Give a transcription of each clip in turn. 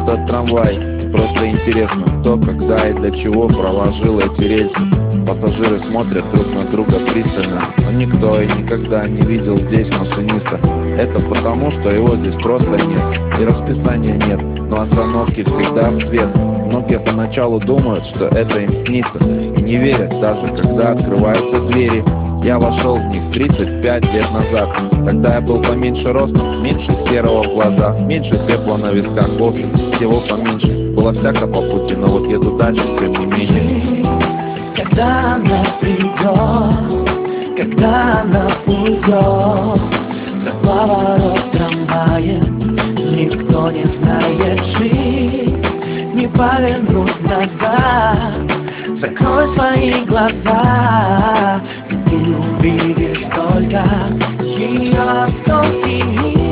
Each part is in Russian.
этот трамвай. Просто интересно, кто, когда и для чего проложил эти рельсы. Пассажиры смотрят друг на друга пристально, но никто и никогда не видел здесь машиниста. Это потому, что его здесь просто нет, и расписания нет, но остановки всегда в цвет. Многие поначалу думают, что это им снится, и не верят даже, когда открываются двери. Я вошел в них 35 лет назад. Тогда я был поменьше ростом, меньше серого в глазах, меньше пепла на висках, в общем, всего поменьше. Было всяко по пути, но вот еду дальше, тем не менее. Когда она придет, когда она уйдет за поворот трамваем, никто не знает, жить не повернуть назад. Закрой свои глаза, и ты увидишь только ее осколки.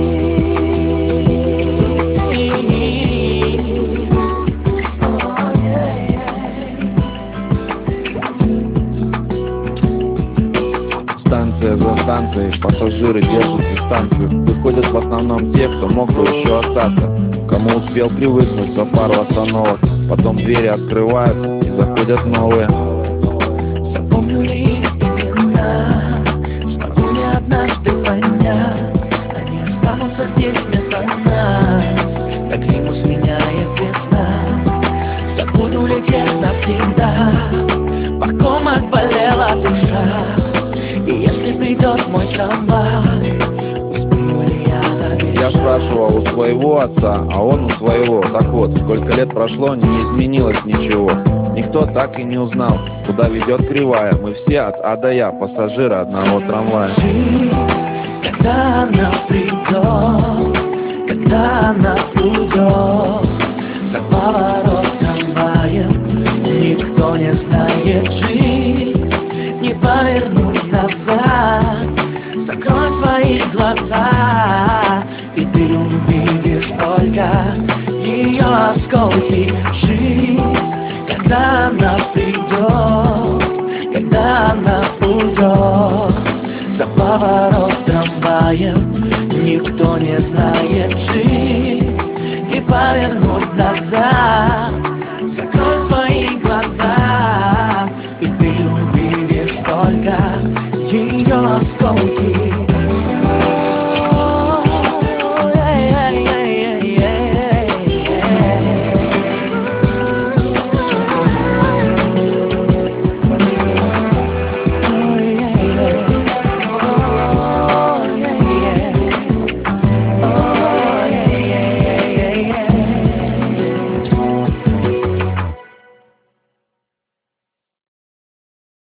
Станция за станцией, пассажиры держат дистанцию. Выходят в основном те, кто мог бы еще остаться, кому успел привыкнуть за пару остановок. Потом двери открываются и заходят новые. Запомню ли их имена, смогу ли однажды понять, они останутся здесь вместо нас, как зиму сменяет весна. Забуду ли тех навсегда, по ком отболела душа. И если придет мой трамвай, успею ли я доверить? Я спрашивал у своего отца, а он у своего. Так вот, сколько лет прошло, не изменилось ничего. Никто так и не узнал, куда ведет кривая. Мы все от А до Я, пассажиры одного трамвая. Когда она придет, когда она уйдет за поворот трамваем, никто не знает, жить не повернуть назад. Закрой свои глаза, и ты увидишь только ее осколки. Жизнь, когда она придет, когда она уйдет за поворот трамваем, никто не знает, жить не повернуть назад.